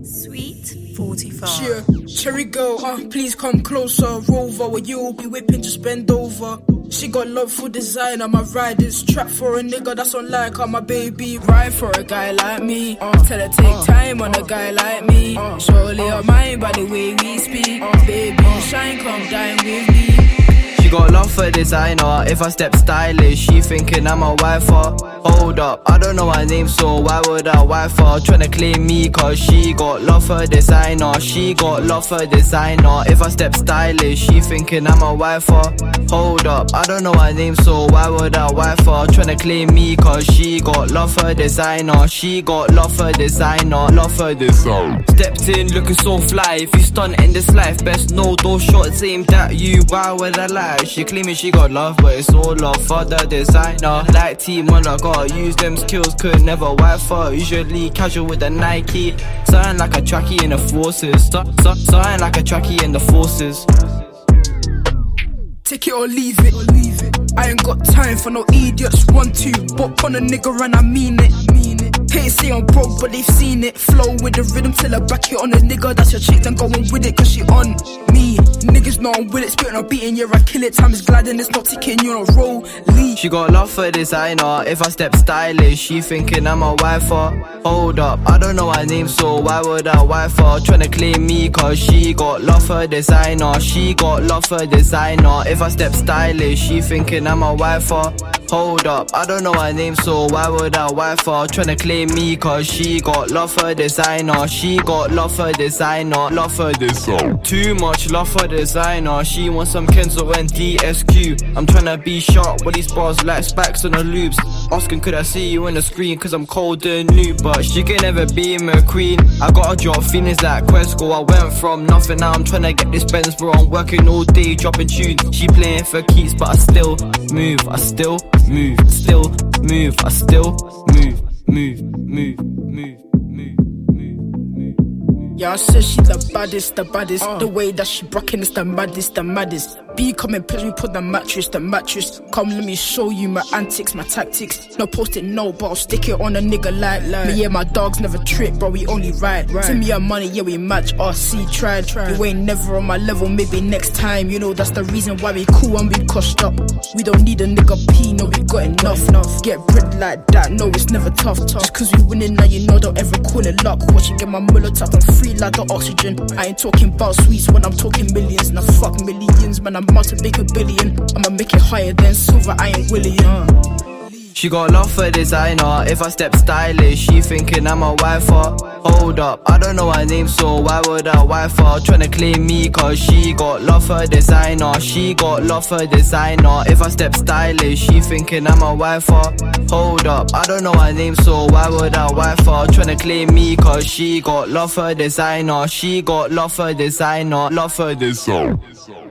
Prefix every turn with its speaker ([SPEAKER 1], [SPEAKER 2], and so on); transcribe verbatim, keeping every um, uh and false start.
[SPEAKER 1] Sweet forty-five.
[SPEAKER 2] Yeah, cherry girl, uh, please come closer. Rover, where you'll be whipping, just bend over. She got love for designer, my riders trap for a nigga that's on like how my baby ride for a guy like me. Uh, Tell her take uh, time on a guy like me. Uh, Surely uh, her mind by the way we speak. Uh, baby, shine, come dine with me.
[SPEAKER 3] She got love for designer, if I step stylish, she thinking I'm a wifer. Hold up, I don't know her name, so why would I wife her? Tryna claim me cause she got love for designer. She got love for designer, if I step stylish, she thinking I'm a wifer. Hold up, I don't know her name, so why would I wife her? Tryna claim me cause she got love for designer. She got love for designer, love for designer. Stepped in looking so fly, if you stunt in this life, best know those shots aimed at you, why would I lie? She claiming she got love, but it's all love for the designer. Like T-Man, I gotta use them skills, could never wife her. Usually casual with the Nike, something like a trackie in the forces. Something like a trackie in the forces.
[SPEAKER 2] Take it or leave it, or leave it. I ain't got time for no idiots. One, two, bop on a nigga and I mean it, mean it. Hate say I'm broke, but they've seen it. Flow with the rhythm till I back it on a nigga. That's your chick, then go on with it, cause she on me. Niggas know I'm with it, spitting or beating, yeah, I kill it. Time is gliding, it's not ticking, you're on roll. Leave.
[SPEAKER 3] She got love for designer, if I step stylish, she thinking I'm a wifer. Hold up, I don't know her name, so why would I wife her? Tryna claim me cause she got love for designer. She got love for designer, if I step stylish, she thinking I'm a wifer. Hold up, I don't know her name, so why would I wife her? Tryna claim me cause she got love for designer. She got love for designer, love for designer. Too much love for designer, she wants some Kenzo and D S Q. I'm tryna be sharp with these bars like spikes on the loops. Asking could I see you on the screen cause I'm cold and new, but she can never be my queen. I gotta drop feelings like Quesco, I went from nothing, now I'm tryna get this Benz, bro. I'm working all day dropping tunes. She playing for keeps, but I still move, I still move, still move, I still move, move, move, move, move, move, move.
[SPEAKER 2] Yeah, I said she the baddest, the baddest. Uh. The way that she rockin' is the maddest, the maddest. B come and pitch me, put the mattress, the mattress. Come, let me show you my antics, my tactics. No post it, no, but I'll stick it on a nigga like, like. Me, yeah, my dogs never trip, bro, we only ride. Right. Send me your money, yeah, we match, R C, tried. Try. You ain't never on my level, maybe next time. You know, that's the reason why we cool and we cost up. We don't need a nigga P, no, we got enough. enough. Get bread like that, no, it's never tough. tough. Just cause we winning now, you know, don't ever call it luck. Watch you get my mullah top, I'm free like the oxygen. I ain't talking about sweets when I'm talking millions. Now fuck millions, man, I'm about to make a billion. I'ma make it higher than silver, I ain't willing. uh.
[SPEAKER 3] She got love for designer, if I step stylish, she thinking I'm a wifer. Hold up, I don't know her name, so why would I wife her? Tryna claim me cause she got love for designer. She got love for designer, if I step stylish, she thinking I'm a wifer. Hold up, I don't know her name, so why would I wife her? Tryna claim me cause she got love for designer. She got love for designer, love for designer.